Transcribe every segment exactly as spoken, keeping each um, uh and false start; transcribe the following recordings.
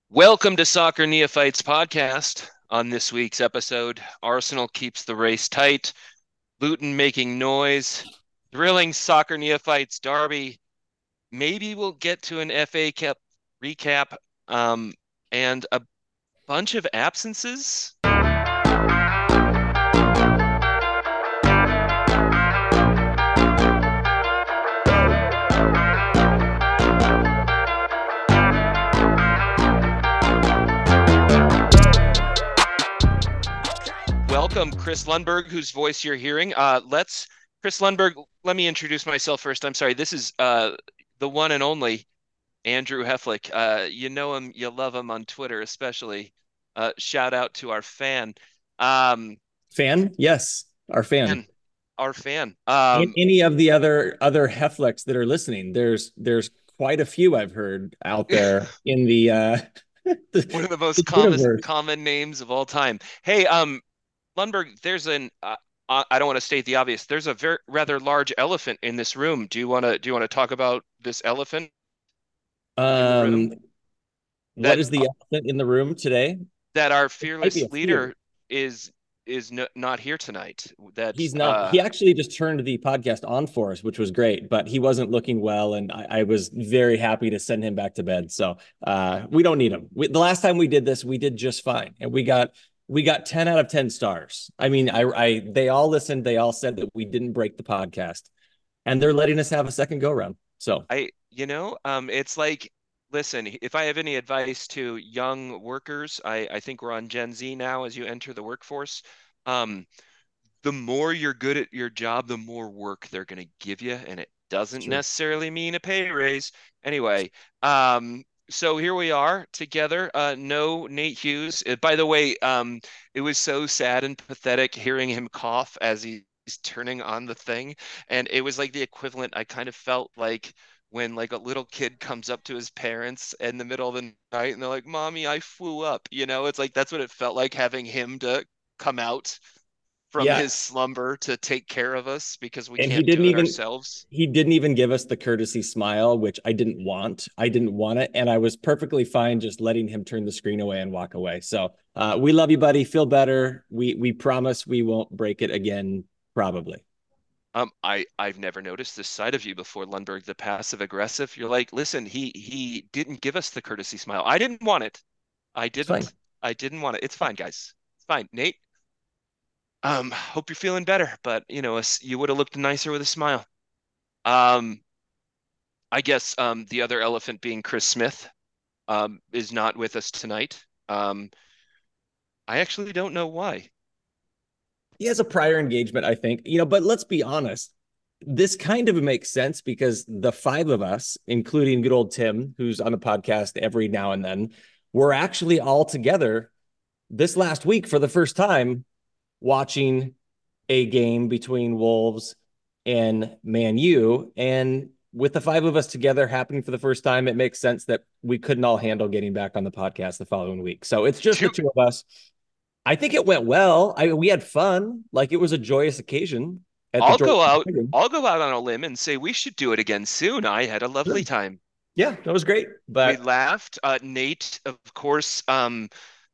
Welcome to Soccer Neophytes podcast. On this week's episode, Arsenal keeps the race tight, Luton making noise, thrilling Soccer Neophytes derby. Maybe we'll get to an F A Cup recap, um, and a bunch of absences. Welcome, Chris Lundberg, whose voice you're hearing. Uh, let's, Chris Lundberg, let me introduce myself first. I'm sorry. This is uh, the one and only Andrew Heflick. Uh, you know him, you love him on Twitter, especially. Uh, shout out to our fan. Um, Fan? Yes, our fan. fan, our fan. And Um, any of the other other Heflecks that are listening. There's there's quite a few I've heard out there in the uh one the, of the most the common universe. common names of all time. Hey, um, Lundberg, there's an uh, uh, I don't want to state the obvious. There's a very rather large elephant in this room. Do you want to do you want to talk about this elephant in the room Um, what that is the elephant in the room today? that our It might be fearless a fear. leader is is no, not here tonight? That He's not. uh He actually just turned the podcast on for us, which was great, but he wasn't looking well, and I, I was very happy to send him back to bed. So uh, we don't need him. We, the last time we did this, we did just fine, and we got we got ten out of ten stars. I mean, I, I they all listened. They all said that we didn't break the podcast, and they're letting us have a second go round. So I you know um it's like, listen, if I have any advice to young workers, I I think we're on Gen Z now as you enter the workforce. Um, the more you're good at your job, the more work they're going to give you, and it it's doesn't true. necessarily mean a pay raise. Anyway, um, so here we are together. Uh, no Nate Hughes. Uh, by the way, um, it was so sad and pathetic hearing him cough as he's turning on the thing, and it was like the equivalent. I kind of felt like when like a little kid comes up to his parents in the middle of the night and they're like, "Mommy, I flew up." You know, it's like that's what it felt like having him to come out from Yeah, his slumber to take care of us because we and he can't didn't do it even ourselves. he didn't even give us the courtesy smile, which I didn't want. I didn't want it, and I was perfectly fine just letting him turn the screen away and walk away. So uh, we love you, buddy. Feel better. We we promise we won't break it again. Probably. Um, I I've never noticed this side of you before, Lundberg, the passive aggressive. You're like, listen, he he didn't give us the courtesy smile. I didn't want it. I It's fine. didn't. I didn't want it. It's fine, guys. It's fine. Nate, um, hope you're feeling better, but you know, you would have looked nicer with a smile. Um, I guess um the other elephant being Chris Smith um is not with us tonight. Um, I actually don't know why. He has a prior engagement, I think. You know, but let's be honest. This kind of makes sense because the five of us, including good old Tim, who's on the podcast every now and then, we're actually all together this last week for the first time watching a game between Wolves and Man U. And with the five of us together happening for the first time, it makes sense that we couldn't all handle getting back on the podcast the following week. So it's just the Two two of us. I think it went well. I we had fun. Like it was a joyous occasion at the I'll George. go out. I'll go out on a limb and say we should do it again soon. I had a lovely time. Yeah, that was great. We But laughed. Uh, Nate, of course. Um,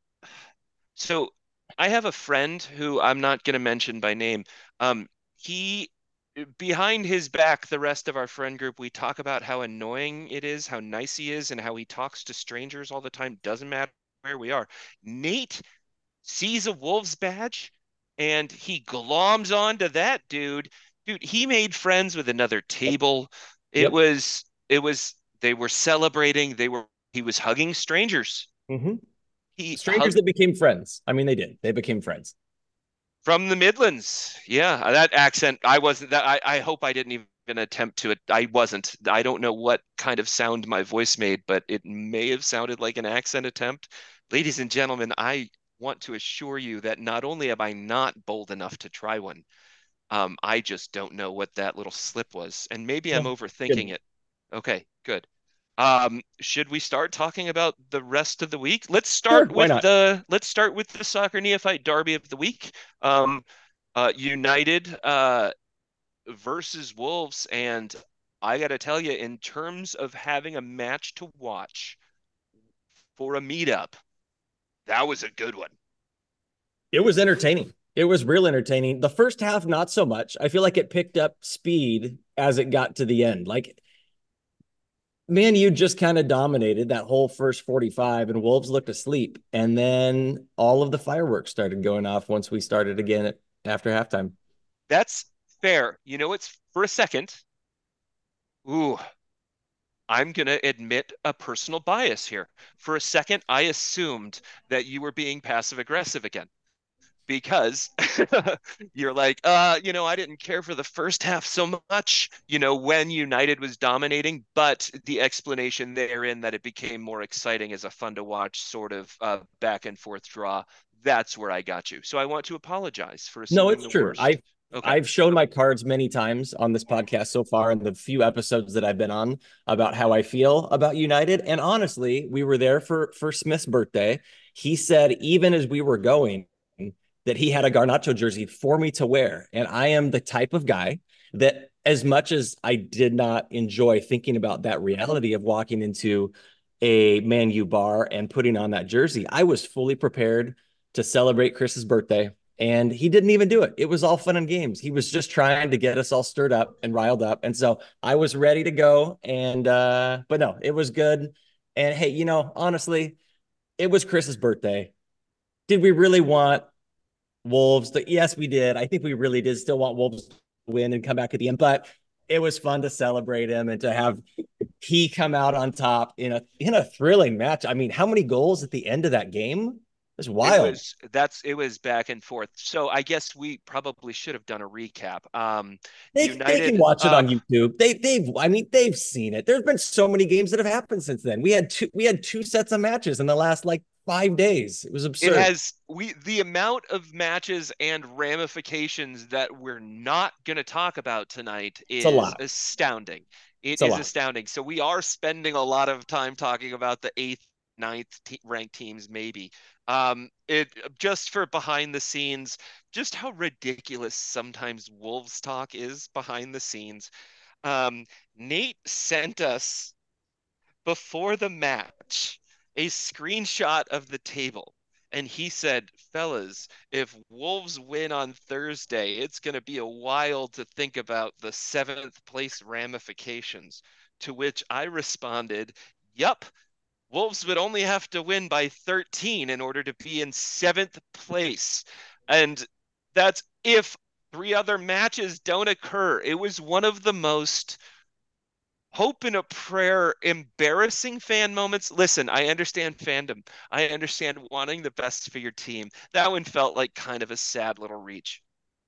so I have a friend who I'm not going to mention by name. Um, he, behind his back, the rest of our friend group, we talk about how annoying it is, how nice he is, and how he talks to strangers all the time. Doesn't matter where we are. Nate sees a Wolves badge and he gloms onto that dude. Dude, he made friends with another table. It yep. was it was they were celebrating. They were he was hugging strangers. Mm-hmm. He Strangers hugged that became friends. I mean, they did. They became friends. from the Midlands. Yeah, that accent. I wasn't that I, I hope I didn't even attempt to it. I wasn't. I don't know what kind of sound my voice made, but it may have sounded like an accent attempt. Ladies and gentlemen, I want to assure you that not only am I not bold enough to try one, um, I just don't know what that little slip was. And maybe I'm No, overthinking good. it. Okay, good. Um, should we start talking about the rest of the week? Let's Sure. start Why with not? the let's start with the soccer neophyte derby of the week. Um, uh, United uh, versus Wolves, and I got to tell you, in terms of having a match to watch, for a meetup. That was a good one. It was entertaining. It was real entertaining. The first half, not so much. I feel like it picked up speed as it got to the end. Like, man, you just kind of dominated that whole first forty-five, and Wolves looked asleep. And then all of the fireworks started going off once we started again at, after halftime. That's fair. You know, it's for a second. Ooh, I'm going to admit a personal bias here. For a second, I assumed that you were being passive aggressive again because you're like, uh, you know, I didn't care for the first half so much, you know, when United was dominating, but the explanation therein that it became more exciting as a fun to watch sort of uh, back and forth draw. That's where I got you. So I want to apologize for No, assuming it's the true. worst. I Okay. I've shown my cards many times on this podcast so far and the few episodes that I've been on about how I feel about United. And honestly, we were there for for Smith's birthday. He said even as we were going that he had a Garnacho jersey for me to wear. And I am the type of guy that as much as I did not enjoy thinking about that reality of walking into a Man U bar and putting on that jersey, I was fully prepared to celebrate Chris's birthday, and he didn't even do it. It was all fun and games. He was just trying to get us all stirred up and riled up. And so I was ready to go. And, uh, but no, it was good. And hey, you know, honestly, it was Chris's birthday. Did we really want Wolves to, yes, we did. I think we really did still want Wolves to win and come back at the end, but it was fun to celebrate him and to have he come out on top in a in a thrilling match. I mean, how many goals at the end of that game? It's It wild. was that's it was back and forth. So I guess we probably should have done a recap. Um, They they can United, watch it uh, on YouTube. They they've I mean they've seen it. There's been so many games that have happened since then. We had two we had two sets of matches in the last like five days. It was it absurd. has we the amount of matches and ramifications that we're not going to talk about tonight It's a is lot. astounding. It It's a is lot. astounding. So we are spending a lot of time talking about the eighth, ninth te ranked teams, maybe. Um, it just for behind the scenes, just how ridiculous sometimes Wolves talk is behind the scenes. Um, Nate sent us before the match a screenshot of the table. And he said, fellas, if Wolves win on Thursday, it's going to be a while to think about the seventh place ramifications. To which I responded, yup, Wolves would only have to win by thirteen in order to be in seventh place. And that's if three other matches don't occur. It was one of the most hope and a prayer embarrassing fan moments. Listen, I understand fandom. I understand wanting the best for your team. That one felt like kind of a sad little reach.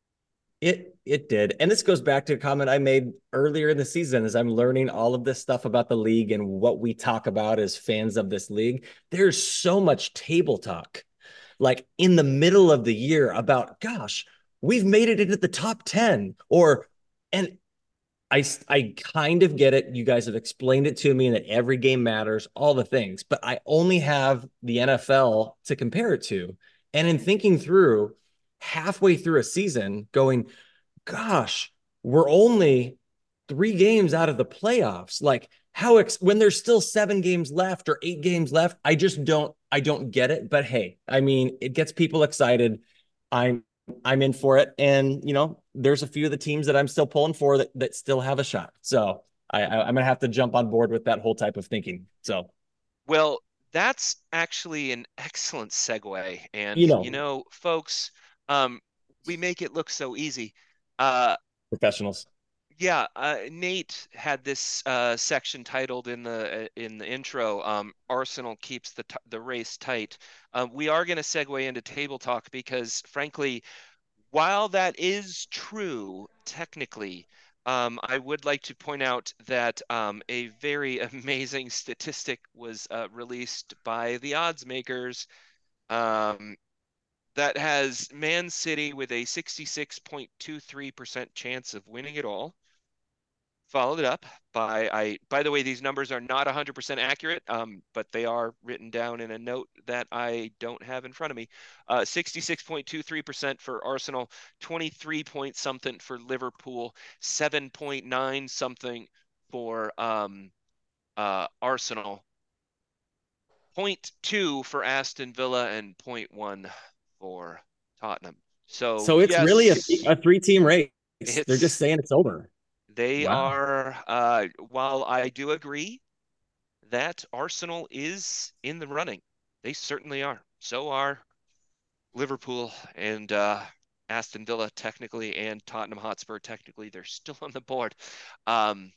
It it did. And this goes back to a comment I made earlier in the season as I'm learning all of this stuff about the league and what we talk about as fans of this league. There's so much table talk like in the middle of the year about, gosh, we've made it into the top ten or and I I kind of get it. You guys have explained it to me and that every game matters, all the things, but I only have the N F L to compare it to. And in thinking through halfway through a season going, gosh, we're only three games out of the playoffs. Like how ex- when there's still seven games left or eight games left, I just don't I don't get it. But hey, I mean, it gets people excited. I'm I'm in for it, and you know, there's a few of the teams that I'm still pulling for that that still have a shot. So I, I I'm gonna have to jump on board with that whole type of thinking. So Well, that's actually an excellent segue. you And, you know, know, folks, um, we make it look so easy. Uh, professionals. yeah, uh, Nate had this uh, section titled in the uh, in the intro. Um, Arsenal keeps the t the race tight. Uh, we are going to segue into table talk because, frankly, while that is true technically, um, I would like to point out that um, a very amazing statistic was uh, released by the odds makers um, that has Man City with a sixty-six point two three percent chance of winning it all. Followed it up by I by the way, these numbers are not one hundred percent accurate, um, but they are written down in a note that I don't have in front of me. Uh, sixty-six point two three percent for Arsenal, twenty-three point something for Liverpool, seven point nine something for um, uh, Arsenal. point two for Aston Villa and point one for Tottenham. So So it's really a, yes, a three team race. They're just it's saying it's over. they Wow. are. Uh, while I do agree that Arsenal is in the running, they certainly are. So are Liverpool and uh, Aston Villa technically, and Tottenham Hotspur technically. They're still on the board. Um,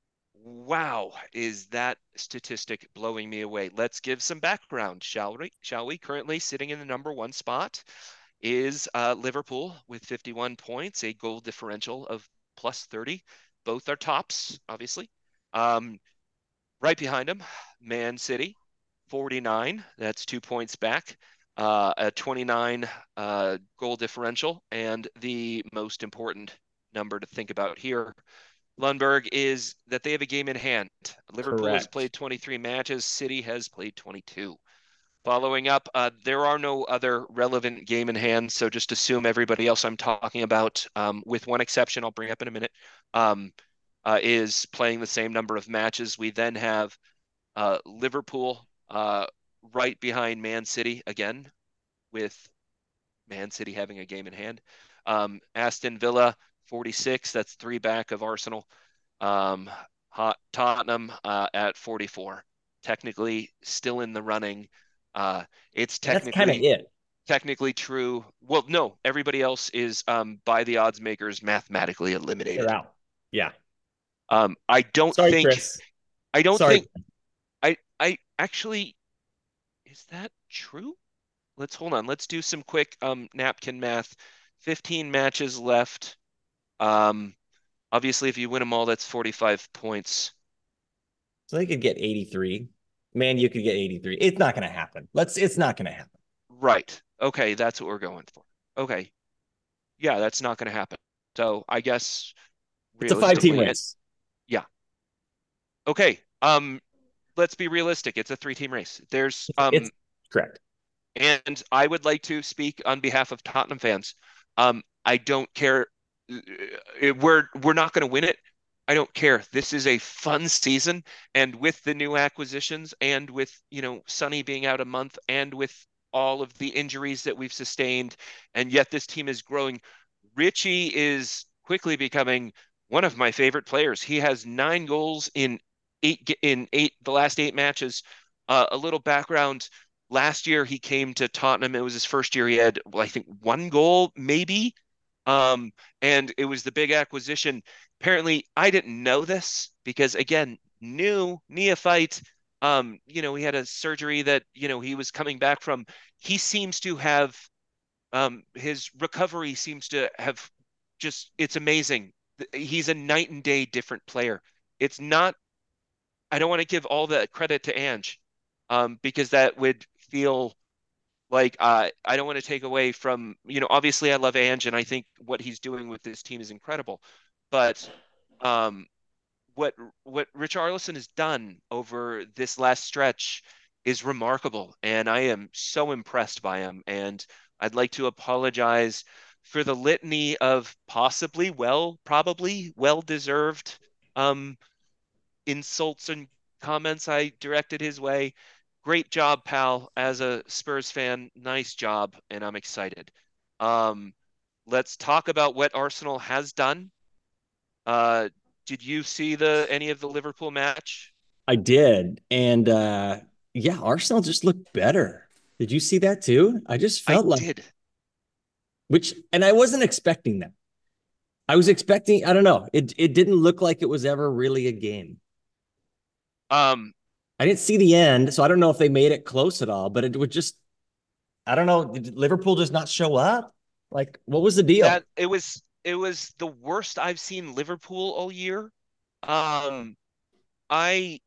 wow, is that statistic blowing me away? Let's give some background, shall we? Shall we? Currently sitting in the number one spot is uh, Liverpool with fifty-one points, a goal differential of plus thirty. Both are tops, obviously. Um, right behind them, Man City, forty-nine. That's two points back. Uh, a twenty-nine uh, goal differential. And the most important number to think about here, Lundberg, is that they have a game in hand. Liverpool has Correct. played twenty-three matches. City has played twenty-two. Following up, uh, there are no other relevant game in hand, so just assume everybody else I'm talking about, um, with one exception I'll bring up in a minute, um, uh, is playing the same number of matches. We then have uh, Liverpool uh, right behind Man City again, with Man City having a game in hand. Um, Aston Villa, forty-six. That's three back of Arsenal. Um, Hot, Tottenham uh, at forty-four. Technically still in the running. Uh, it's And that's kind of technically it. technically true. Well, no, everybody else is um, by the odds makers mathematically They're eliminated. out. Yeah. Um, I don't Sorry, think Chris. I don't Sorry. think I I actually, is that true? Let's hold on. Let's do some quick um napkin math. fifteen matches left. Um, obviously, if you win them all, that's forty-five points. So they could get eighty-three. Man, you could get eighty-three. It's not going to happen. Let's, it's not going to happen. Right. Okay, that's what we're going for. Okay. Yeah, that's not going to happen. So I guess It's a five team realistically, and race. yeah. Okay. Um, let's be realistic. It's a three-team race. There's It's um, correct. and I would like to speak on behalf of Tottenham fans. Um, I don't care. Uh, We're we're not going to win it. I don't care. This is a fun season, and with the new acquisitions, and with, you know, Sonny being out a month, and with all of the injuries that we've sustained, and yet this team is growing. Richie is quickly becoming one of my favorite players. He has nine goals in eight in eight the last eight matches. Uh, a little background: last year he came to Tottenham. It was his first year. He had, well, I think one goal maybe. Um, and it was the big acquisition. Apparently, I didn't know this because, again, new neophyte. Um, you know, he had a surgery that, you know, he was coming back from. He seems to have um his recovery seems to have just, it's amazing. He's a night and day different player. It's not, I don't want to give all the credit to Ange, um, because that would feel like, uh, I don't want to take away from, you know, obviously I love Ange and I think what he's doing with this team is incredible. But um, what what Richarlison has done over this last stretch is remarkable, and I am so impressed by him. And I'd like to apologize for the litany of possibly, well, probably well-deserved um, insults and comments I directed his way. Great job, pal. As a Spurs fan, nice job, and I'm excited. Um, let's talk about what Arsenal has done. Uh, did you see the any of the Liverpool match? I did. And uh yeah, Arsenal just looked better. Did you see that too? I just I felt like, did. which, and I wasn't expecting that. I was expecting, I don't know. It it didn't look like it was ever really a game. Um, I didn't see the end, so I don't know if they made it close at all, but it would just, I don't know. Did Liverpool just not show up? Like, what was the deal? that it was it was the worst I've seen Liverpool all year. Um, I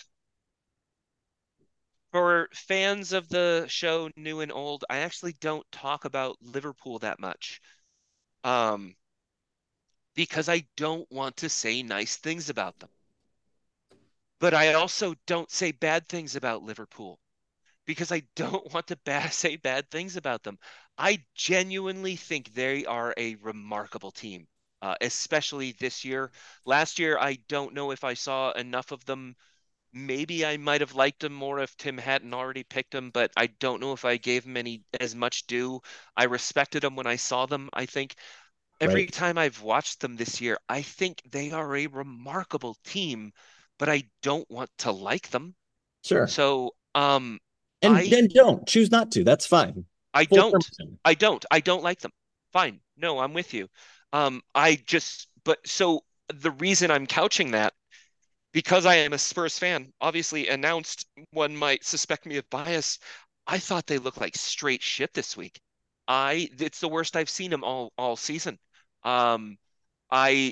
For fans of the show, new and old, I actually don't talk about Liverpool that much. Um, because I don't want to say nice things about them. But I also don't say bad things about Liverpool because I don't want to bad, say bad things about them. I genuinely think they are a remarkable team, uh, especially this year. Last year, I don't know if I saw enough of them maybe I might have liked him more if Tim hadn't already picked him, but I don't know if I gave him any as much due. I respected him when I saw them. I think every Right. time I've watched them this year, I think they are a remarkable team, but I don't want to like them. Sure. So, um, And I then don't choose not to. That's fine. I Full don't. permission. I don't. I don't like them. Fine. No, I'm with you. Um, I just, but so the reason I'm couching that, because I am a Spurs fan, obviously announced, one might suspect me of bias. I thought they looked like straight shit this week. I, it's the worst I've seen them all all season. Um, I,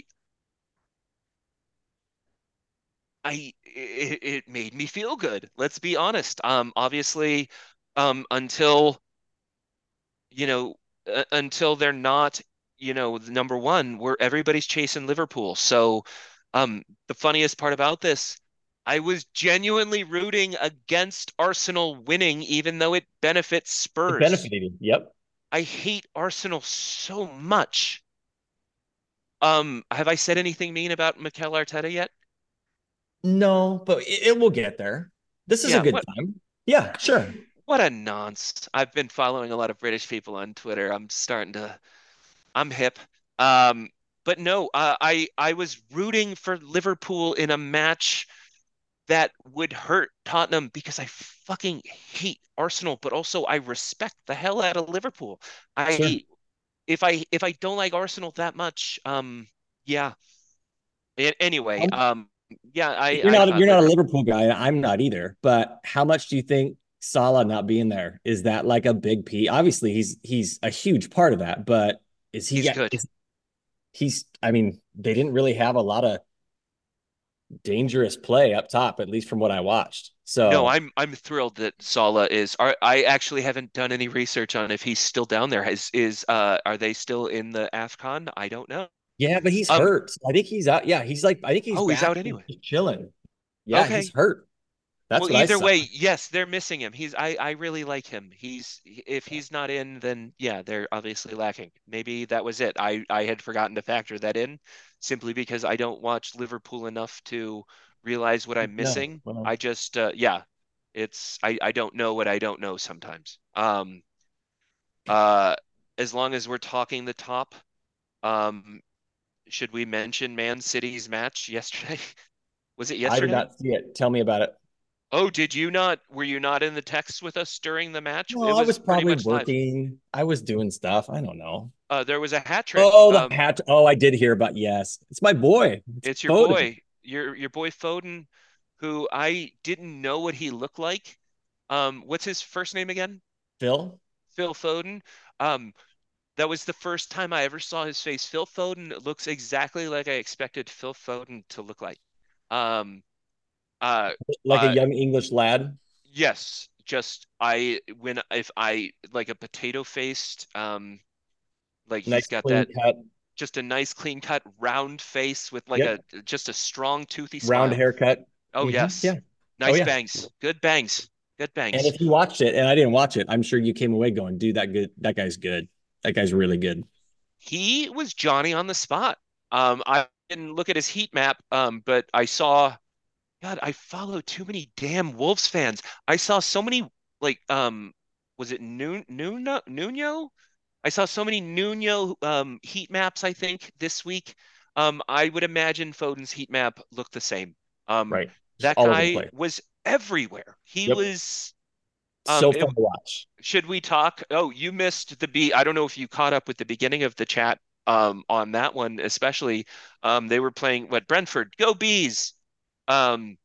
I, it, it made me feel good. Let's be honest. Um, obviously, um, until you know, uh, until they're not, you know, the number one, where everybody's chasing Liverpool. So, um, the funniest part about this, I was genuinely rooting against Arsenal winning, even though it benefits It Spurs. benefited you. Yep. I hate Arsenal so much. Um, have I said anything mean about Mikel Arteta yet? No, but it, it will get there. This is a Yeah, good what time. Yeah, sure. what a nonce. I've been following a lot of British people on Twitter. I'm starting to I'm hip. Um, but no, uh, I I was rooting for Liverpool in a match that would hurt Tottenham because I fucking hate Arsenal, but also I respect the hell out of Liverpool. Sure. I if I if I don't like Arsenal that much, um, yeah. A- Anyway, Um, um, yeah, I you're I not thought you're not a Liverpool. Liverpool guy. I'm not either. But how much do you think Salah not being there is that like a big P? Obviously, he's he's a huge part of that. But is he? He's Yeah, good. is, he's. I mean, they didn't really have a lot of dangerous play up top, at least from what I watched. No, So I'm I'm thrilled that Sala is. Are, I actually haven't done any research on if he's still down there. Is is uh are they still in the AFCON? I don't know. yeah, but he's Um, hurt. I think he's out. Yeah, he's like I think he's oh, he's back out and anyway. just chilling. Yeah, he's Okay. hurt. That's Well, what I either saw. way, yes, they're missing him. He's I I really like him. He's if he's not in, then yeah, they're obviously lacking. Maybe that was it. I I had forgotten to factor that in simply because I don't watch Liverpool enough to realize what I'm No, missing. well, I just uh, yeah, it's I I don't know what I don't know sometimes. Um uh as long as we're talking the top, um should we mention Man City's match yesterday? Was it I did yesterday? not see it. Tell me about it. Oh, did you not? Were you not in the text with us during the match? No, It I was was pretty probably much live. working. I was doing stuff. I don't know. Uh, there was a hat trick. Oh, the Um, hat. Oh, I did hear about. Yes, it's my boy. It's it's your Foden. boy, your your boy Foden, who I didn't know what he looked like. Um, what's his first name again? Phil. Phil Foden. Um, that was the first time I ever saw his face. Phil Foden looks exactly like I expected Phil Foden to look like. Um, uh, Like a uh, young English lad. yes, just I when if I like a potato faced, um, like he's Nice got clean that cut. just a nice clean cut round face with like a Yep. just a strong toothy Round smile. haircut. Oh Hmm. yes. Yeah. Oh Nice yeah. bangs. Good bangs. Good And bangs. if you watched it, and I didn't watch it, I'm sure you came away going, "Dude, that good. That guy's good. That guy's really good." He was Johnny on the spot. Um, I didn't look at his heat map, um, but I saw God, I follow too many damn Wolves fans. I saw so many like um was it Nun Nuno Nuno? I saw so many Nuno um heat maps, I think, this week. Um, I would imagine Foden's heat map looked the same. Um, Right. Just that all over the guy place. was everywhere. He Yep. was um So it, fun to watch. should we talk? Oh, you missed the beat. I don't know if you caught up with the beginning of the chat um on that one, especially. Um, they were playing what Brentford. Go Bees. Um,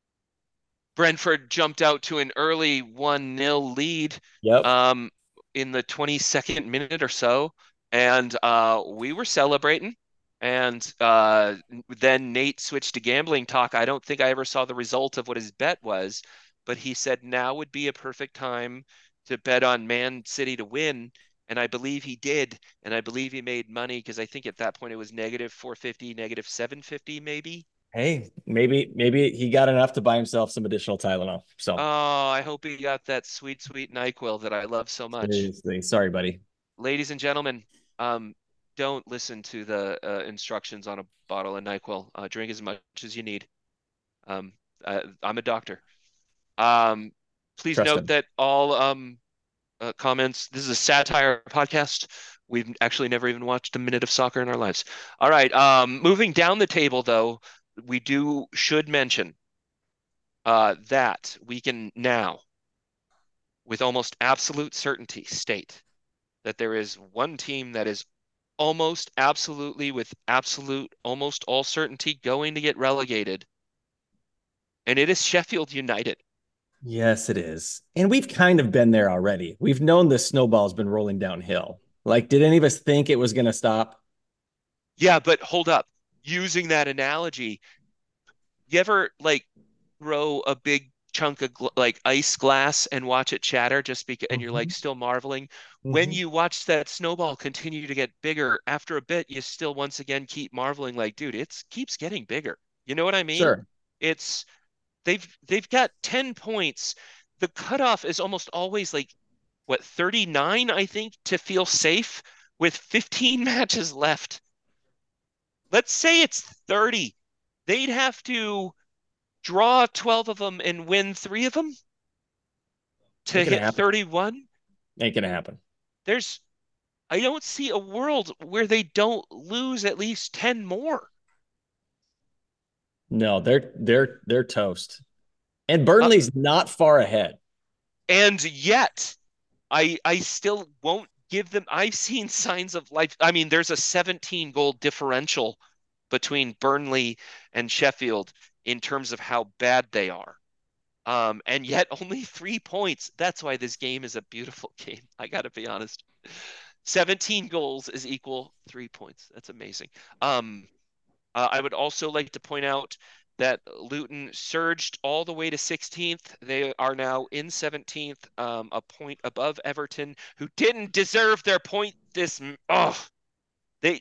Brentford jumped out to an early one nil lead Yep. um, in the twenty-second minute or so. And uh, we were celebrating. And uh, then Nate switched to gambling talk. I don't think I ever saw the result of what his bet was, but he said now would be a perfect time to bet on Man City to win. And I believe he did. And I believe he made money because I think at that point it was negative four fifty, negative seven fifty, maybe. Hey, maybe maybe he got enough to buy himself some additional Tylenol. So Oh, I hope he got that sweet, sweet NyQuil that I love so much. seriously, sorry, buddy. Ladies and gentlemen, um, don't listen to the uh, instructions on a bottle of NyQuil. Uh, drink as much as you need. Um, Uh, I'm a doctor. Um, Please Trust note him. that all um, uh, comments. This is a satire podcast. We've actually never even watched a minute of soccer in our lives. All right. Um, moving down the table, though, we do should mention uh, that we can now, with almost absolute certainty, state that there is one team that is almost absolutely, with absolute, almost all certainty, going to get relegated, and it is Sheffield United. Yes, it is. And we've kind of been there already. We've known the snowball's been rolling downhill. Like, did any of us think it was going to stop? Yeah, but hold up. Using that analogy, you ever like throw a big chunk of gl like ice glass and watch it shatter just because, and you're like Mhm. still marveling? When Mhm. you watch that snowball continue to get bigger, after a bit, you still once again keep marveling, like, dude, it's keeps getting bigger. You know what I mean? Sure. It's they've they've got ten points. The cutoff is almost always like what, thirty-nine, I think, to feel safe with fifteen matches left. Let's say it's thirty. They'd have to draw twelve of them and win three of them to Ain't gonna hit happen. thirty-one. Ain't gonna happen. There's, I don't see a world where they don't lose at least ten more. No, they're they're they're toast. And Uh, Burnley's not far ahead. and yet, I I still won't give them. I've seen signs of life. I mean, there's a seventeen goal differential between Burnley and Sheffield in terms of how bad they are. Um, and yet only three points. That's why this game is a beautiful game. I got to be honest. seventeen goals is equal three points. That's amazing. Um, uh, I would also like to point out that Luton surged all the way to sixteenth. They are now in seventeenth, um, a point above Everton, who didn't deserve their point this. Oh, they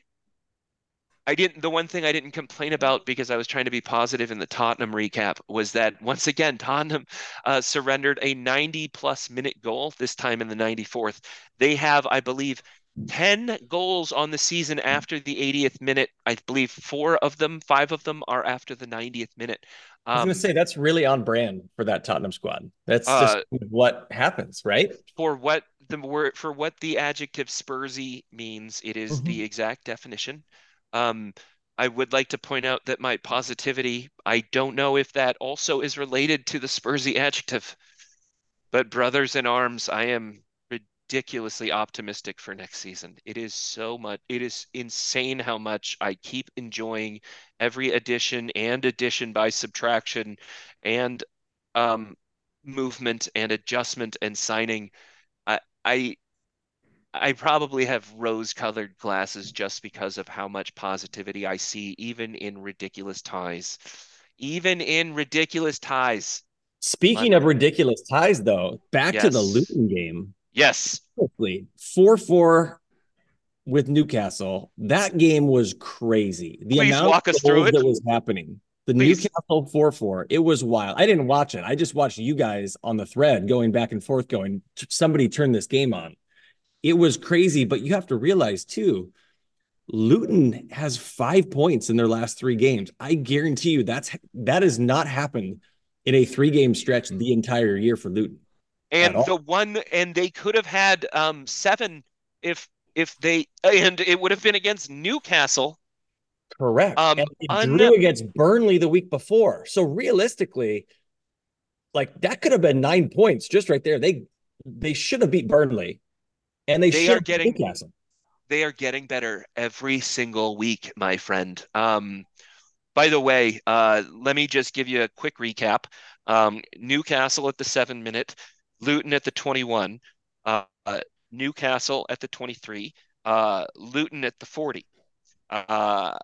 I didn't, the one thing I didn't complain about because I was trying to be positive in the Tottenham recap was that once again, Tottenham uh, surrendered a ninety plus minute goal, this time in the ninety-fourth. They have, I believe, ten goals on the season after the eightieth minute. I believe four of them, five of them are after the ninetieth minute. I was gonna Um, say that's really on brand for that Tottenham squad. That's just uh, what happens, right? for what the word for what the adjective Spursy means, it is the Mhm. exact definition. Um, I would like to point out that my positivity, I don't know if that also is related to the Spursy adjective, but brothers in arms, I am ridiculously optimistic for next season. It is so much, it is insane how much I keep enjoying every addition and addition by subtraction and um, movement and adjustment and signing. I I I probably have rose-colored glasses just because of how much positivity I see, even in ridiculous ties. Even in ridiculous ties. My Speaking of ridiculous ties, though, back to the yes. Luton game. Yes. Quickly, four four with Newcastle. That game was crazy. The Please amount walk us of through goals it. that was happening. The Please. Newcastle four four, it was wild. I didn't watch it. I just watched you guys on the thread going back and forth, going, somebody turn this game on. It was crazy, but you have to realize too, Luton has five points in their last three games. I guarantee you that's that has not happened in a three game stretch the entire year for Luton at And the all. one and they could have had um seven if if they and it would have been against Newcastle. Correct. Um And they un drew against Burnley the week before. So realistically, like that could have been nine points just right there. They they should have beat Burnley and they they should are have beat getting Newcastle. they are getting better every single week, my friend. Um By the way, uh, let me just give you a quick recap. Um, Newcastle at the seven minute, Luton at the twenty-one, uh, uh, Newcastle at the twenty-three, uh, Luton at the forty, uh,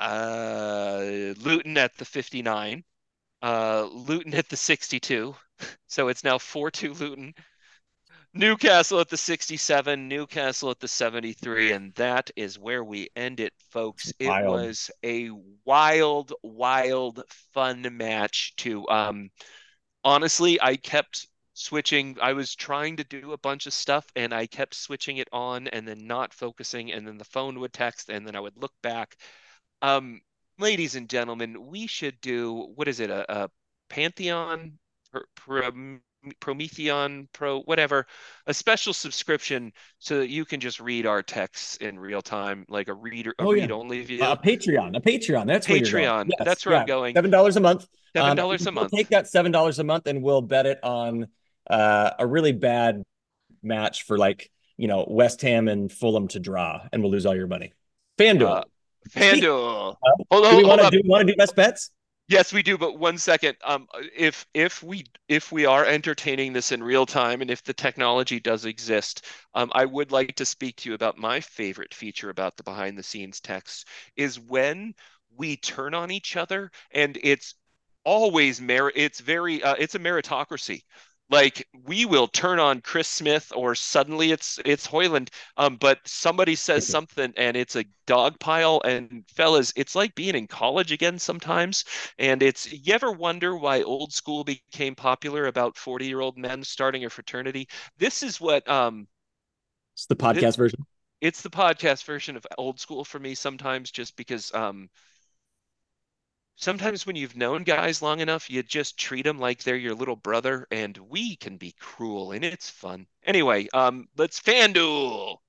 uh, Luton at the fifty-nine, uh, Luton at the sixty-two. So it's now four two Luton, Newcastle at the sixty-seven, Newcastle at the seventy-three, and that is where we end it, folks. It Wild. was a wild, wild, fun match to um honestly, I kept switching. I was trying to do a bunch of stuff and I kept switching it on and then not focusing, and then the phone would text and then I would look back. Um, Ladies and gentlemen, we should do what is it? A, a Pantheon, Pro, Pro, Prometheon, Pro, whatever, a special subscription so that you can just read our texts in real time, like a reader, a Oh yeah. read only Uh, view. a Patreon, a Patreon. That's where you're going. Patreon, Yes, that's where I'm yeah, going. seven dollars a month. Seven Um, dollars a we'll month. take that seven dollars a month, and we'll bet it on uh, a really bad match for like you know West Ham and Fulham to draw, and we'll lose all your money. Uh, FanDuel. Speak. FanDuel. Of, Hold, do we hold, want hold to up. do we want to do best bets? Yes, we do, but one second. Um, if if we if we are entertaining this in real time, and if the technology does exist, um, I would like to speak to you about my favorite feature about the behind the scenes text is when we turn on each other, and it's always merit. It's very uh, it's a meritocracy. Like we will turn on Chris Smith, or suddenly it's it's Hoyland. Um, but somebody says something, and it's a dog pile. And fellas, it's like being in college again sometimes. And it's, you ever wonder why old school became popular about forty year old men starting a fraternity? This is what, um, It's the th- podcast version. it's the podcast version of old school for me sometimes, just because, um, sometimes when you've known guys long enough, you just treat them like they're your little brother, and we can be cruel and it's fun. Anyway, um, let's FanDuel.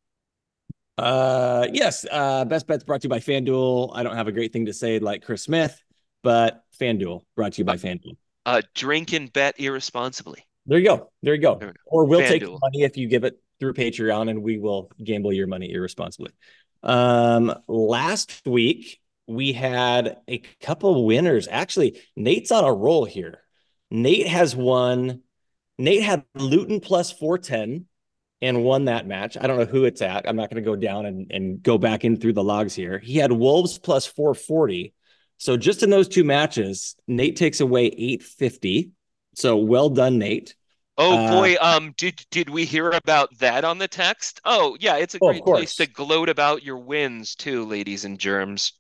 Uh, yes. Uh, best bets brought to you by FanDuel. I don't have a great thing to say like Chris Smith, but FanDuel brought to you Uh, by FanDuel. uh, drink and bet irresponsibly. There you go. There you go. There we go. Or we'll take the FanDuel. money if you give it through Patreon, and we will gamble your money irresponsibly. Um, last week we had a couple winners. Actually, Nate's on a roll here. Nate has won. Nate had Luton plus four ten and won that match. I don't know who it's at. I'm not going to go down and, and go back in through the logs here. He had Wolves plus four forty. So just in those two matches, Nate takes away eight fifty. So well done, Nate. Oh Uh, boy, um, did did we hear about that on the text? Oh yeah, it's a oh, of great place to course. gloat about your wins too, ladies and germs.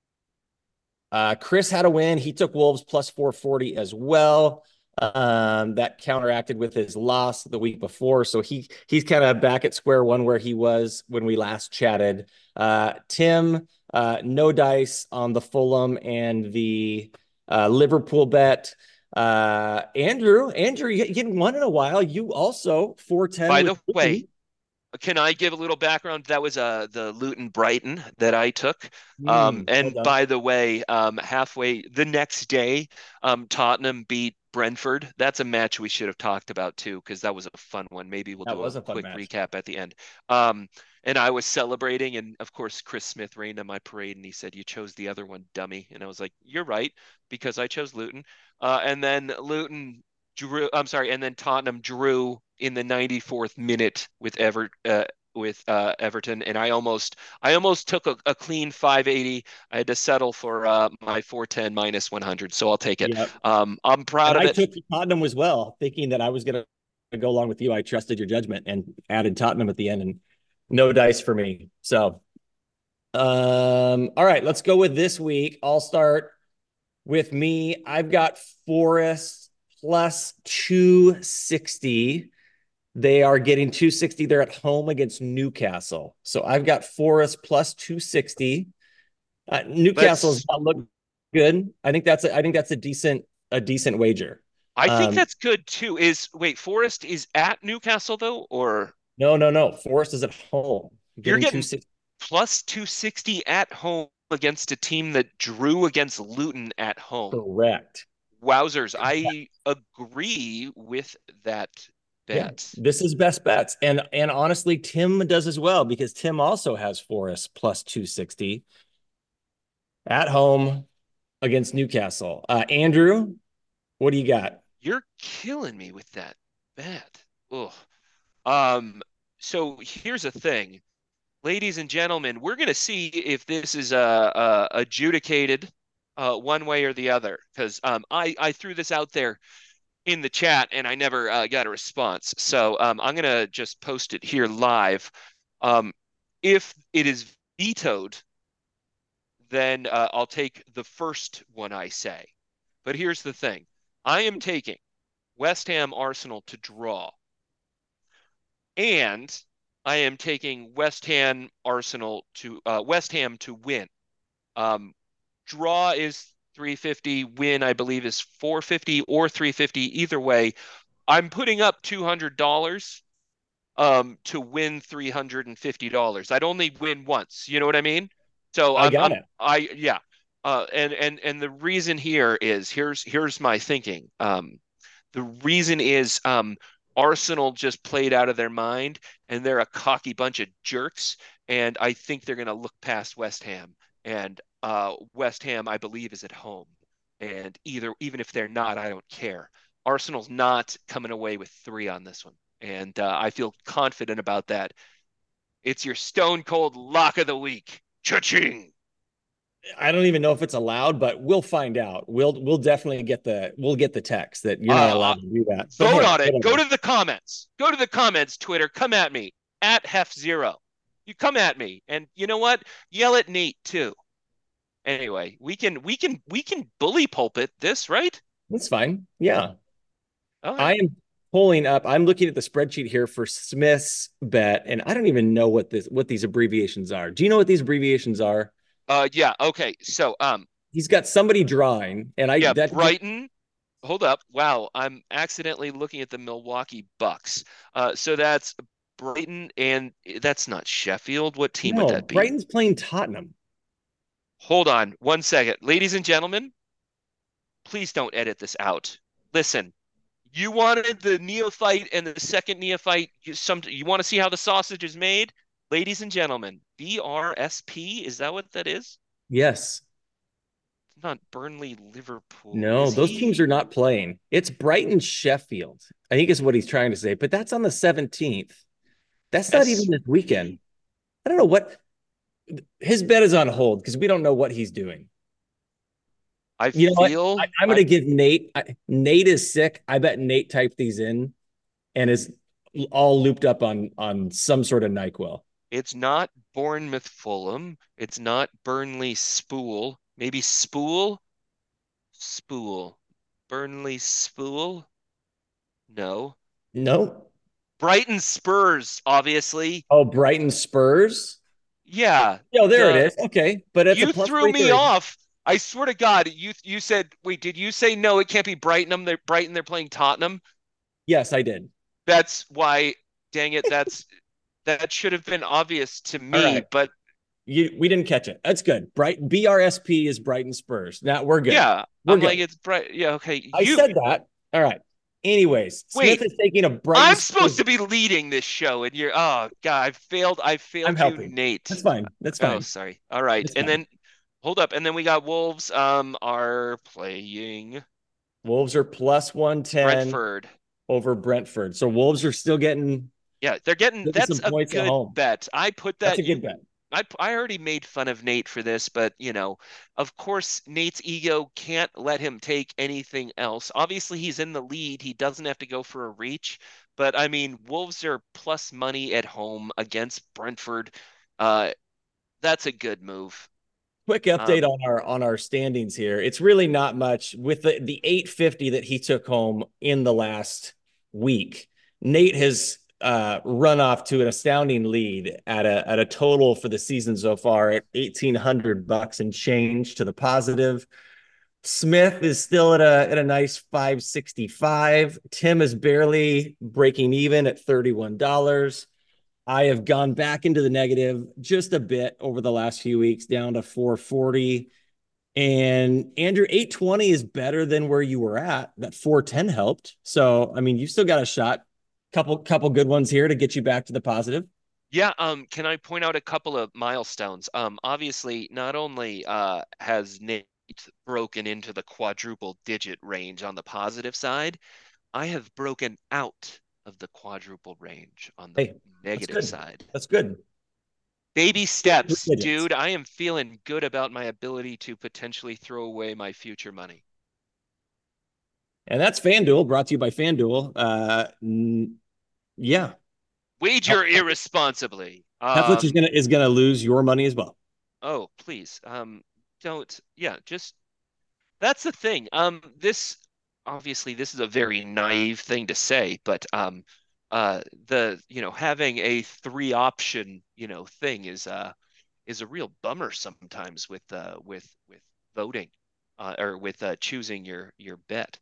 Uh, Chris had a win. He took Wolves plus four forty as well. Um, that counteracted with his loss the week before. So he he's kind of back at square one where he was when we last chatted. Uh, Tim, uh, no dice on the Fulham and the uh, Liverpool bet. Uh, Andrew, Andrew, you getting one in a while. You also four ten By with the way, Luton. can I give a little background? That was uh the Luton Brighton that I took. Um, Mm, well and done. by the way, um, halfway the next day, um, Tottenham beat Brentford. That's a match we should have talked about too, because that was a fun one. Maybe we'll That do a was a fun quick match. recap at the end. Um, and I was celebrating, and of course, Chris Smith rained on my parade, and he said, "You chose the other one, dummy." And I was like, "You're right, because I chose Luton." Uh, and then Luton drew. I'm sorry, and then Tottenham drew in the ninety-fourth minute with Ever uh, with uh, Everton, and I almost I almost took a, a clean five eighty. I had to settle for uh, my four ten minus one hundred, so I'll take it. Yeah. Um, I'm proud And of I it. took Tottenham as well, thinking that I was going to go along with you. I trusted your judgment and added Tottenham at the end, and no dice for me. So, um, all right, let's go with this week. I'll start with me. I've got Forest plus two sixty. They are getting two sixty. They're at home against Newcastle. So I've got Forest plus two sixty. Uh, Newcastle's Let's. not look good. I think that's a, I think that's a decent a decent wager. I think Um, that's good too. Is wait, Forest is at Newcastle though, or No, no, no. Forest is at home, you're getting two getting six. plus two sixty at home against a team that drew against Luton at home. Correct. Wowzers, I agree with that Yeah, bet. this is best bets, and and honestly, Tim does as well because Tim also has Forest plus two sixty at home against Newcastle. Uh, Andrew, what do you got? You're killing me with that bet. Ugh. Um, so here's the thing, ladies and gentlemen, we're going to see if this is uh, uh, adjudicated uh, one way or the other. Because um, I, I threw this out there in the chat and I never uh, got a response. So um, I'm going to just post it here live. Um, if it is vetoed, then uh, I'll take the first one I say. But here's the thing, I am taking West Ham Arsenal to draw, and I am taking West Ham Arsenal to uh, West Ham to win. Um, draw is three fifty. Win, I believe, is four fifty or three fifty. Either way, I'm putting up two hundred dollars um to win three hundred fifty dollars. I'd only win once. You know what I mean? So I I'm got I'm it. I yeah. Uh and and and the reason here is here's here's my thinking. Um the reason is um Arsenal just played out of their mind and they're a cocky bunch of jerks, and I think they're going to look past West Ham, and uh West Ham I believe is at home. And either even if they're not, I don't care. Arsenal's not coming away with three on this one, and uh, I feel confident about that. It's your stone cold lock of the week. Cha-ching! I don't even know if it's allowed, but we'll find out. We'll we'll definitely get the we'll get the text that you're not Uh, allowed to do that. But vote hey, on it. Go whatever. to the comments. Go to the comments, Twitter. Come at me at Hef Zero. You come at me, and you know what? Yell at Nate too. Anyway, we can we can we can bully pulpit this, right? That's fine. Yeah. All I right. am pulling up. I'm looking at the spreadsheet here for Smith's bet, and I don't even know what this what these abbreviations are. Do you know what these abbreviations are? Uh, yeah. Okay. So, um, He's got somebody drawing, and I yeah, that Brighton. Hold up. Wow, I'm accidentally looking at the Milwaukee Bucks. Uh, so that's Brighton, and that's not Sheffield. What team would no, that be? Brighton's playing Tottenham. Hold on one second. Ladies and gentlemen, please don't edit this out. Listen, you wanted the neophyte and the second neophyte. You, some, you want to see how the sausage is made? Ladies and gentlemen, B R S P, is that what that is? Yes. It's not Burnley, Liverpool, No, is those teams are he? not playing. It's Brighton Sheffield. I think is what he's trying to say, but that's on the seventeenth. That's not even this weekend. S P? I don't know what his bet is on hold because we don't know what he's doing. I You know what? I, feel I'm going I to give Nate. I, Nate is sick. I bet Nate typed these in and is all looped up on on some sort of NyQuil. It's not Bournemouth Fulham. It's not Burnley Spool. Maybe Spool? Spool. Burnley Spool? No. No. Brighton Spurs, obviously. Oh, Brighton Spurs. Yeah. Oh, there it Duh. is. Okay, but it's a You plus threw three me thirty. off. I swear to God, you you said, wait, did you say no, it can't be Brighton? They're Brighton, they're playing Tottenham. Yes, I did. That's why, dang it, that's that should have been obvious to All me, right. but You we didn't catch it. That's good. Bright B R S P is Brighton Spurs. Now we're good. yeah, We're I'm like good. it's bright. Yeah, okay. I You said that. All right. Anyways, Smith wait, is taking a Brighton I'm supposed Spurs. to be leading this show, and you're oh God, I failed. I I'm failed you, helping. That's Nate. fine. That's Oh, fine. sorry. All right, That's and fine. then hold up, and then we got Wolves. Um, are playing Wolves are plus one ten Brentford. over Brentford. So Wolves are still getting Yeah, they're getting getting that's some a points at good home. bet. I put That's that a you good bet. I I already made fun of Nate for this, but you know, of course Nate's ego can't let him take anything else. Obviously he's in the lead. He doesn't have to go for a reach, but I mean, Wolves are plus money at home against Brentford. Uh that's a good move. Quick update Um on our on our standings here. It's really not much with the the eight fifty that he took home in the last week. Nate has uh, run off to an astounding lead at a at a total for the season so far at eighteen hundred bucks and change to the positive. Smith is still at a at a nice five sixty-five. Tim is barely breaking even at thirty-one dollars. I have gone back into the negative just a bit over the last few weeks, down to four forty. And Andrew, eight twenty is better than where you were at. That four ten helped. So, I mean, you've still got a shot. Couple couple good ones here to get you back to the positive. yeah, um can I point out a couple of milestones? Um obviously not only uh has Nate broken into the quadruple digit range on the positive side, I have broken out of the quadruple range on the Hey, that's negative good. side. That's good. Baby Three steps, digits. dude. I am feeling good about my ability to potentially throw away my future money. And that's FanDuel, brought to you by FanDuel. Uh, yeah. Wager irresponsibly. Heflich is Um, gonna is gonna lose your money as well. oh, please. Um, don't, yeah, just that's the thing. Um, this obviously this is a very naive thing to say, but um, uh, the you know having a three option you know thing is uh is a real bummer sometimes with uh with with voting. uh, or with uh, choosing your your bet.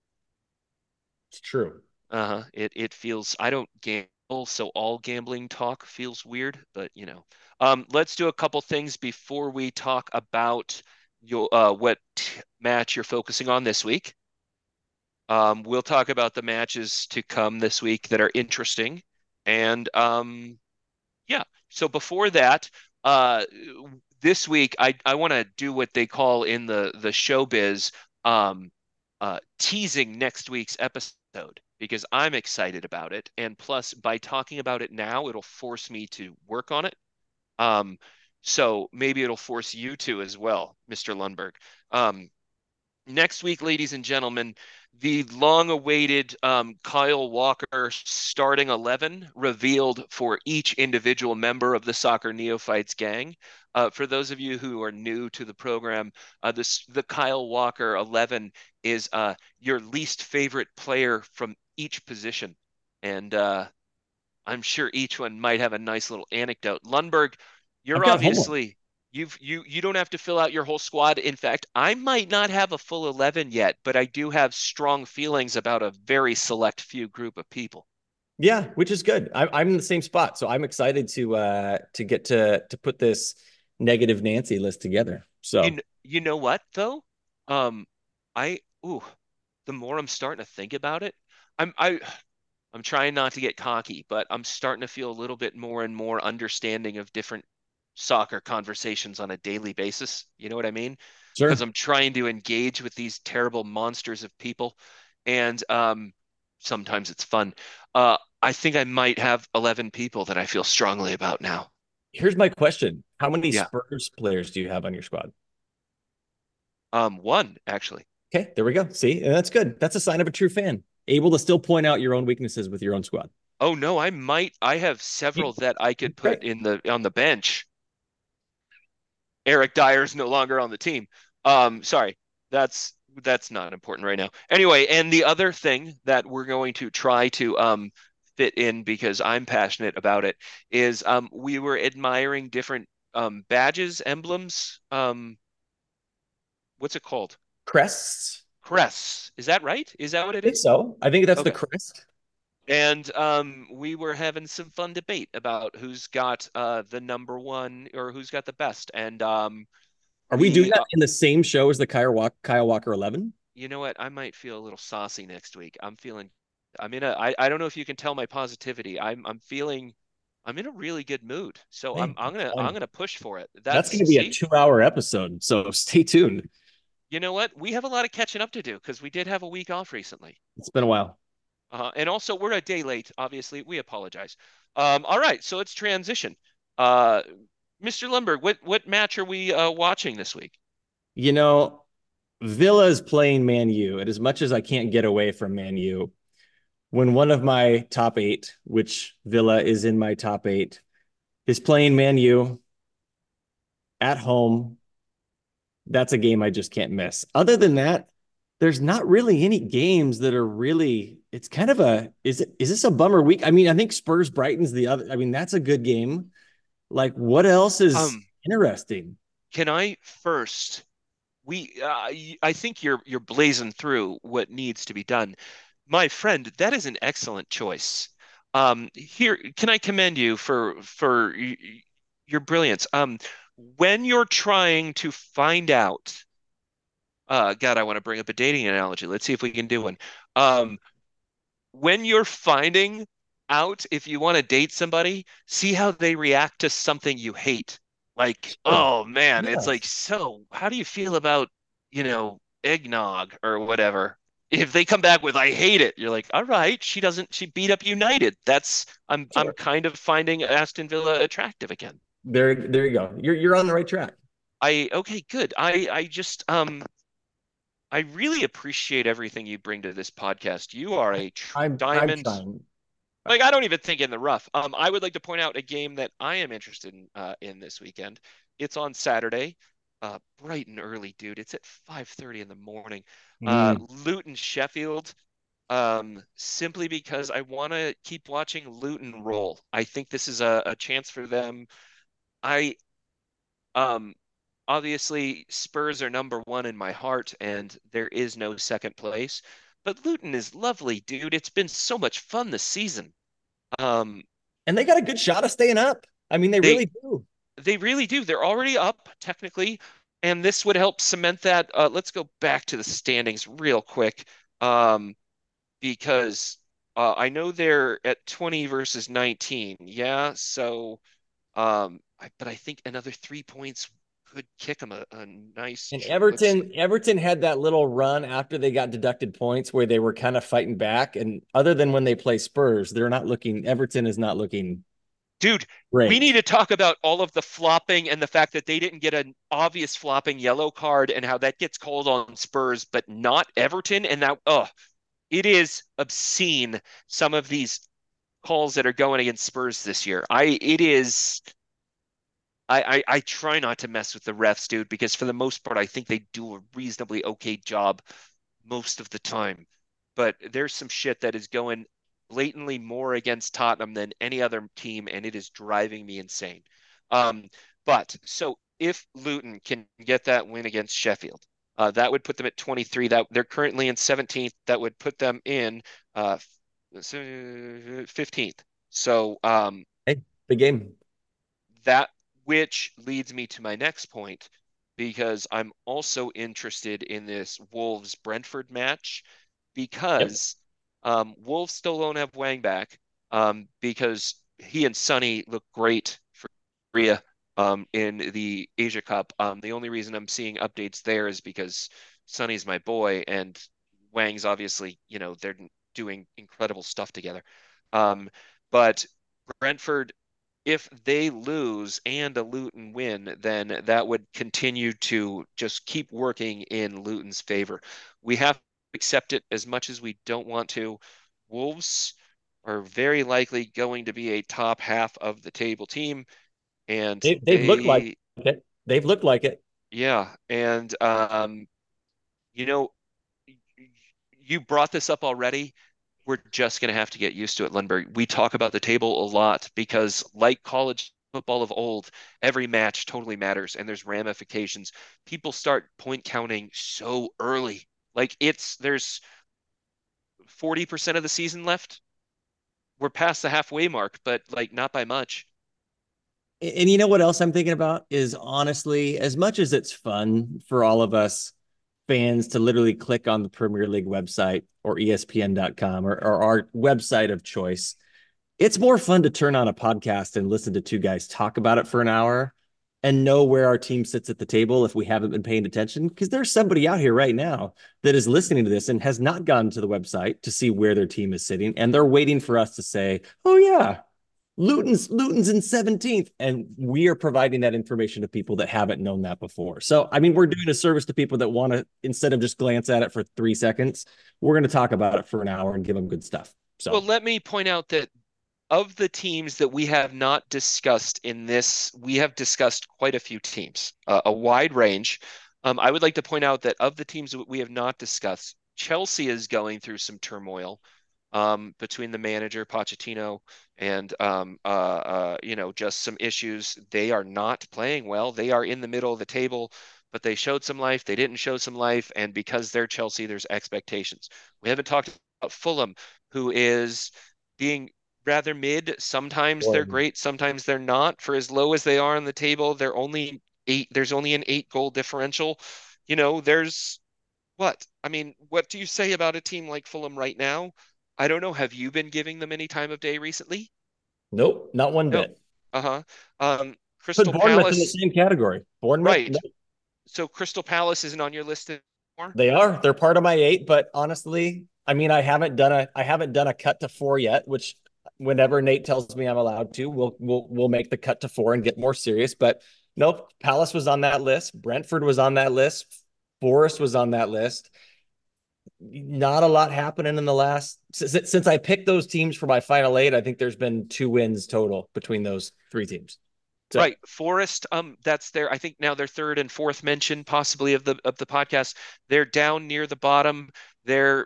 It's true. Uh-huh. It it feels I don't gamble, so all gambling talk feels weird, but you know. Um, let's do a couple things before we talk about your uh what t- match you're focusing on this week. Um, we'll talk about the matches to come this week that are interesting. And um, yeah, so before that, uh, this week I I want to do what they call in the the showbiz um, uh, teasing next week's episode because I'm excited about it, and plus by talking about it now, it'll force me to work on it. Um, so maybe it'll force you to as well, mister Lundberg. Um, Next week, ladies and gentlemen, the long-awaited um, Kyle Walker starting eleven revealed for each individual member of the Soccer Neophytes gang. Uh, for those of you who are new to the program, uh, this the Kyle Walker eleven is uh, your least favorite player from each position, and uh, I'm sure each one might have a nice little anecdote. Lundberg, I've you're got homework. obviously you've you you don't have to fill out your whole squad. In fact, I might not have a full eleven yet, but I do have strong feelings about a very select few group of people. Yeah, which is good. I, I'm in the same spot, so I'm excited to uh to get to to put this negative Nancy list together. You So you know what though? Um, I ooh, the more I'm starting to think about it, I'm I I'm trying not to get cocky, but I'm starting to feel a little bit more and more understanding of different soccer conversations on a daily basis. You know what I mean? Because sure. I'm trying to engage with these terrible monsters of people, and um, sometimes it's fun. Uh, I think I might have eleven people that I feel strongly about now. Here's my question: how many Yeah, Spurs players do you have on your squad? um, one actually. Okay, there we go. See, and that's good. That's a sign of a true fan. Able to still point out your own weaknesses with your own squad. Oh no, I might. I have You, several that I could great. put in the on the bench. Eric Dyer's no longer on the team. Um, sorry, that's that's not important right now. Anyway, and the other thing that we're going to try to um, fit in because I'm passionate about it is um, we were admiring different um, badges, emblems. Um, what's it called? Crests? Crests. Is that right? Is that what I it think is? so. I think that's the Okay. crest. And um, we were having some fun debate about who's got uh, the number one or who's got the best. And um, Are we doing we that in the same show as the Kyle Walker, Kyle Walker eleven? You know what? I might feel a little saucy next week. I'm feeling, I'm in a, I, I don't know if you can tell my positivity. I'm, I'm feeling, I'm in a really good mood. So I'm, Hey, I'm that's gonna, I'm fun. gonna push for it. That's going That's, to be a see, two hour episode. So stay tuned. you know what? We have a lot of catching up to do because we did have a week off recently. It's been a while. Uh, and also we're a day late, obviously. We apologize. Um, all right, so let's transition. Uh, mister Lundberg, what, what match are we uh, watching this week? You know, Villa is playing Man U. And as much as I can't get away from Man U, when one of my top eight, which Villa is in my top eight, is playing Man U at home, that's a game I just can't miss. Other than that, there's not really any games that are really. It's kind of a is it is this a bummer week? I mean, I think Spurs Brighton's the other. I mean, that's a good game. Like, what else is Um, interesting? can I first we uh, I think you're you're blazing through what needs to be done. My friend, that is an excellent choice. Um, here, can I commend you for for y- y- your brilliance? Um, when you're trying to find out, uh, God, I want to bring up a dating analogy. Let's see if we can do one. Um, when you're finding out if you want to date somebody, see how they react to something you hate. Like, Sure. oh man, it's like, Yes. so how do you feel about, you know, eggnog or whatever? If they come back with I hate it, you're like, all right, she doesn't she beat up United. That's I'm I'm Sure. kind of finding Aston Villa attractive again. There, there you go. You're you're on the right track. I okay, good. I I just um I really appreciate everything you bring to this podcast. You are a true I'm I'm diamond. trying. Like I don't even think in the rough. Um, I would like to point out a game that I am interested in uh, in this weekend. It's on Saturday, uh, bright and early, dude. It's at five thirty in the morning. Uh, Mm. Luton Sheffield. Um, simply because I want to keep watching Luton roll. I think this is a, a chance for them. I um obviously Spurs are number one in my heart, and there is no second place. But Luton is lovely, dude. It's been so much fun this season. Um, And they got a good shot of staying up. I mean, they they really do. they really do. They're already up technically, and this would help cement that. Uh, let's go back to the standings real quick, um, because uh, I know they're at twenty versus nineteen. Yeah, so um, I, but I think another three points could kick them a, a nice. And Let's Everton, Everton had that little run after they got deducted points where they were kind of fighting back. And other than when they play Spurs, they're not looking. Everton is not looking Dude, we need great. to talk about all of the flopping and the fact that they didn't get an obvious flopping yellow card and how that gets called on Spurs, but not Everton. And that, oh, it is obscene. Some of these calls that are going against Spurs this year. I, it is, I, I, I try not to mess with the refs, dude, because for the most part, I think they do a reasonably okay job most of the time. But there's some shit that is going blatantly more against Tottenham than any other team, and it is driving me insane. Um, but so if Luton can get that win against Sheffield, uh, that would put them at twenty-three. That they're currently in seventeenth. That would put them in uh, fifteenth. So um, Hey, big game. that which leads me to my next point because I'm also interested in this Wolves Brentford match Yep. because um, Wolves still don't have Wang back um, because he and Sonny look great for Korea um, in the Asia Cup. Um, the only reason I'm seeing updates there is because Sonny's my boy and Wang's obviously, you know, they're doing incredible stuff together. Um, but Brentford, if they lose and a Luton win, then that would continue to just keep working in Luton's favor. We have to accept it as much as we don't want to. Wolves are very likely going to be a top half of the table team, and They, they've looked like they, it. They've looked like it. yeah, and um, you know, you brought this up already. We're just going to have to get used to it, Lundberg. We talk about the table a lot because, like college football of old, every match totally matters and there's ramifications. People start point counting so early. Like it's there's forty percent of the season left. We're past the halfway mark, but like not by much. And you know what else I'm thinking about is honestly, as much as it's fun for all of us fans to literally click on the Premier League website or E S P N dot com or, or our website of choice, it's more fun to turn on a podcast and listen to two guys talk about it for an hour and know where our team sits at the table if we haven't been paying attention. Because there's somebody out here right now that is listening to this and has not gone to the website to see where their team is sitting. And they're waiting for us to say, oh, yeah, Luton's Luton's in seventeenth, and we are providing that information to people that haven't known that before. So, I mean, we're doing a service to people that want to, instead of just glance at it for three seconds, we're going to talk about it for an hour and give them good stuff. Well, So, let me point out that of the teams that we have not discussed in this, we have discussed quite a few teams, uh, a wide range. Um, I would like to point out that of the teams that we have not discussed, Chelsea is going through some turmoil um, between the manager Pochettino and um, uh, uh, you know just some issues. They are not playing well. They are in the middle of the table, but they showed some life. They didn't show some life, and because they're Chelsea, there's expectations. We haven't talked about Fulham, who is being rather mid. Sometimes they're boy, great, sometimes they're not. For as low as they are on the table, they're only eight. There's only an eight goal differential. You know, there's what? I mean, what do you say about a team like Fulham right now? I don't know. Have you been giving them any time of day recently? nope, not one No. bit. Uh-huh. Um, Put Crystal Bournemouth in the Palace, same category. Bournemouth, no, right. So Crystal Palace isn't on your list anymore? they are. They're part of my eight, but honestly, I mean, I haven't done a I haven't done a cut to four yet, which whenever Nate tells me I'm allowed to, we'll we'll we'll make the cut to four and get more serious. But nope, Palace was on that list. Brentford was on that list. Forest was on that list. Not a lot happening in the last since, since I picked those teams for my final eight. I think there's been two wins total between those three teams. So Right. Forest, um, that's their, I think now their third and fourth mention possibly of the of the podcast. They're down near the bottom. They're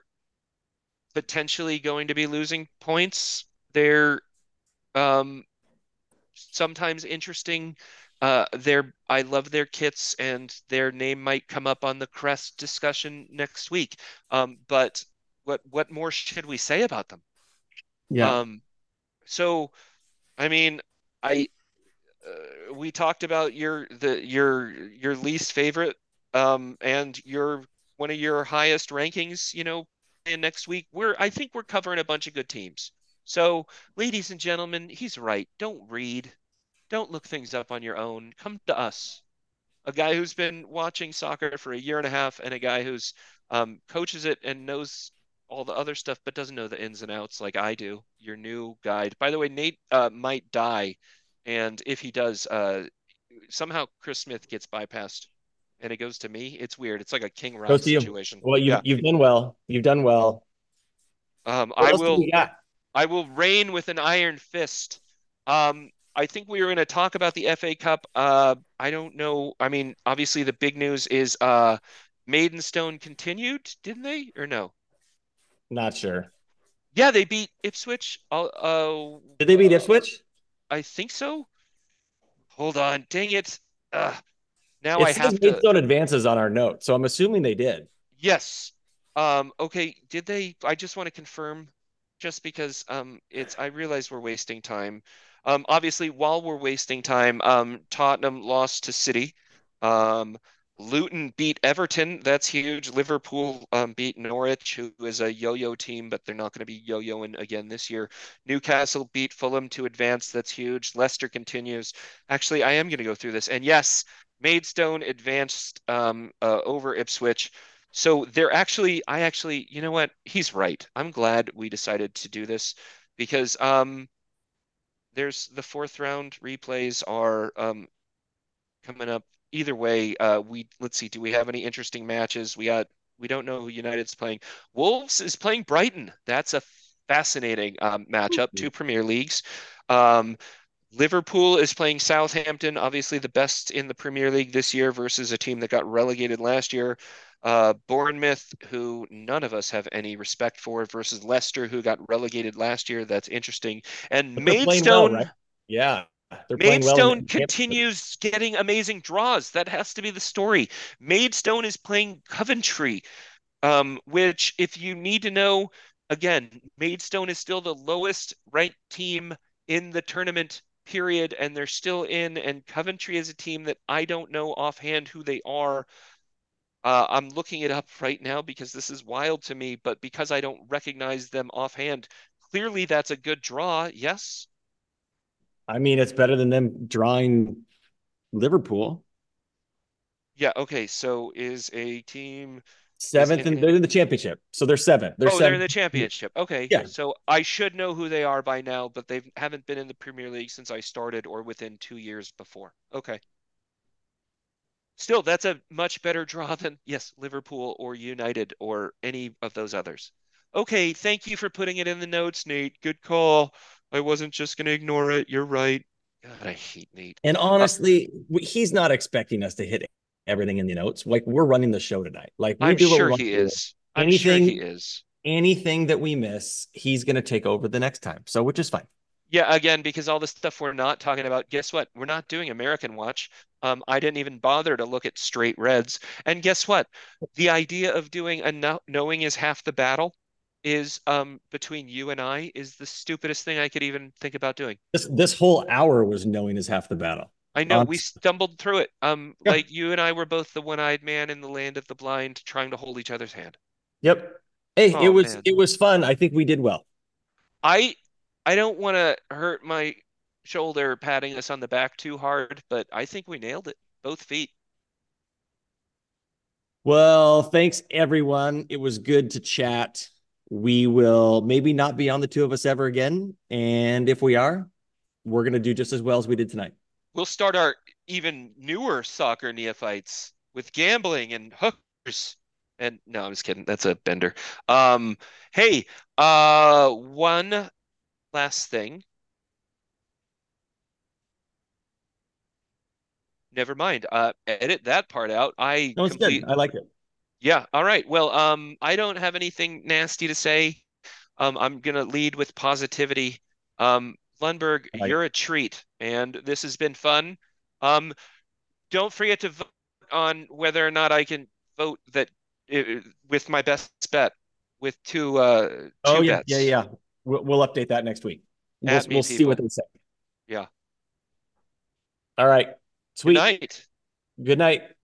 potentially going to be losing points. They're um sometimes interesting. Uh, their I love their kits, and their name might come up on the Crest discussion next week. Um, but what what more should we say about them? Yeah. Um, so I mean, I uh, we talked about your the your your least favorite, um, and your one of your highest rankings, you know, in next week. We're I think we're covering a bunch of good teams. So, ladies and gentlemen, he's right. Don't read. Don't look things up on your own. Come to us, a guy who's been watching soccer for a year and a half, and a guy who's um, coaches it and knows all the other stuff, but doesn't know the ins and outs like I do. Your new guide. By the way, Nate uh, might die, and if he does, uh, somehow Chris Smith gets bypassed, and it goes to me. It's weird. It's like a King Go Rod see you. situation. Well, you've Yeah. you've done well. You've done well. Um, What I else do will we got? I will reign with an iron fist. Um, I think we were going to talk about the F A Cup. Uh, I don't know. I mean, obviously the big news is uh, Maidstone continued, didn't they? Or no? Not sure. Yeah, they beat Ipswich. Uh, uh, Did they beat uh, Ipswich? I think so. Hold on, dang it. Uh, now It I says have to. Maidstone advances on our note, so I'm assuming they did. Yes. Um, okay, did they? I just want to confirm, just because um it's I realize we're wasting time. Um, obviously, while we're wasting time, um, Tottenham lost to City. Um, Luton beat Everton. That's huge. Liverpool um, beat Norwich, who is a yo-yo team, but they're not going to be yo-yoing again this year. Newcastle beat Fulham to advance. That's huge. Leicester continues. Actually, I am going to go through this. And yes, Maidstone advanced um, uh, over Ipswich. So they're actually, I actually, you know what? He's right. I'm glad we decided to do this because um, there's the fourth round replays are um, coming up. Either way, uh, we let's see. Do we have any interesting matches? We got. We don't know who United's playing. Wolves is playing Brighton. That's a fascinating um, matchup. Two Premier Leagues. Um, Liverpool is playing Southampton, obviously the best in the Premier League this year versus a team that got relegated last year. Uh, Bournemouth, who none of us have any respect for, versus Leicester, who got relegated last year. That's interesting. And But they're playing well, Maidstone, right? Yeah, they're playing well in Maidstone the championship. continues getting amazing draws. That has to be the story. Maidstone is playing Coventry, um, which, if you need to know, again, Maidstone is still the lowest ranked team in the tournament, period, and they're still in. And Coventry is a team that I don't know offhand who they are. Uh, I'm looking it up right now because this is wild to me, but because I don't recognize them offhand, clearly that's a good draw. Yes. I mean, it's better than them drawing Liverpool. Yeah. Okay. So is a team is Seventh, in, and in they're in the championship, so they're seventh. They're Oh, they're in seventh. the championship. Okay. Yeah, So I should know who they are by now, but they haven't been in the Premier League since I started or within two years before. Okay. Still, that's a much better draw than, yes, Liverpool or United or any of those others. Okay. Thank you for putting it in the notes, Nate. Good call. I wasn't just going to ignore it. You're right. God, I hate Nate. and Uh, honestly, he's not expecting us to hit everything in the notes. Like, we're running the show tonight. Like, we I'm do what we sure want he to do. is. I'm sure he Anything, is. anything that we miss, he's going to take over the next time. So, which is fine. Yeah, again, because all the stuff we're not talking about, guess what? We're not doing American Watch. Um, I didn't even bother to look at straight reds. And guess what? The idea of doing a no knowing is half the battle is um between you and I is the stupidest thing I could even think about doing. This this whole hour was knowing is half the battle. I know we Honestly. stumbled through it. Um, Yeah. like you and I were both the one-eyed man in the land of the blind trying to hold each other's hand. Yep. Hey, it Oh was man. it was fun. I think we did well. I I don't want to hurt my shoulder patting us on the back too hard, but I think we nailed it. Both feet. Well, thanks everyone. It was good to chat. We will maybe not be on the two of us ever again. And if we are, we're going to do just as well as we did tonight. We'll start our even newer soccer neophytes with gambling and hookers. And no, I'm just kidding. That's a bender. Um, hey, uh, one last thing. Never mind. Uh, edit that part out. I No, it's good. complete. I like it. Yeah. All right. Well, um, I don't have anything nasty to say. Um, I'm gonna lead with positivity. Um, Lundberg, All right. you're a treat, and this has been fun. Um, don't forget to vote on whether or not I can vote that uh, with my best bet with two uh Oh two yeah, yeah, bets. yeah. We'll, we'll update that next week. We'll At me, we'll see what people. they say. Yeah. All right. Good Sweet. night. Good night.